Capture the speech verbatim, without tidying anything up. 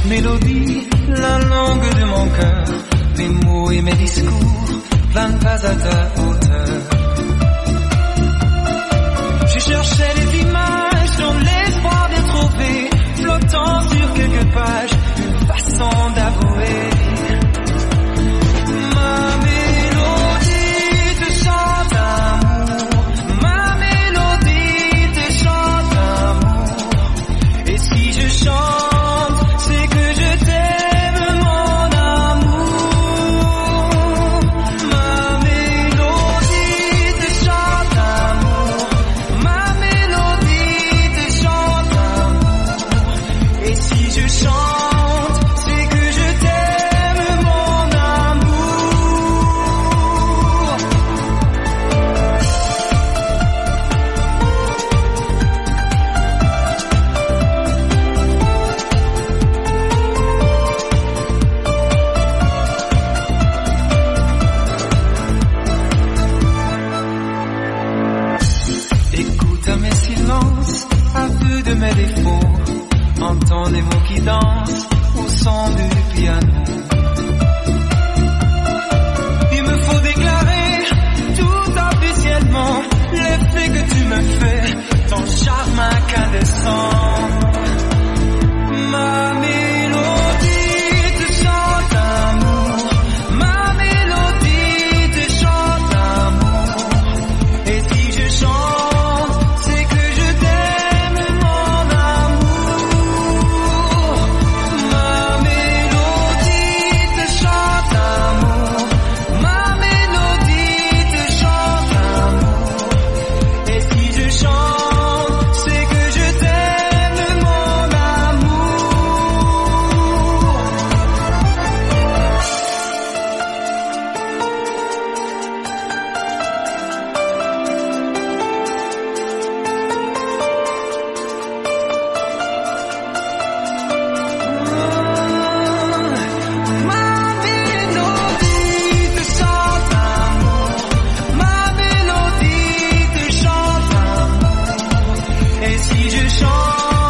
mélodie, la langue de mon cœur, mes mots et mes discours planent pas à ta hauteur. Je cherchais les images dans l'espoir de trouver, flottant sur quelques pages, une façon d'avouer. Ma mélodie te chante amour, ma mélodie te chante amour. Et si je chante, c'est que je t'aime mon amour. Ma mélodie te chante amour, ma mélodie te chante amour. Et si je chante, c'est que je t'aime mon amour. Écoute à mes silences, aveu de mes défauts, entends les mots qui dansent au son du piano. Il me faut déclarer tout officiellement l'effet que tu me fais, ton charme incandescent. Ma mélodie te chante amour, ma mélodie te chante amour. Et si je chante, c'est que je t'aime mon amour. Ma mélodie te chante amour, ma mélodie te chante amour. Et si je chante, c'est que je t'aime mon amour. Ma mélodie te chante amour, ma mélodie te chante amour. Et si je chante,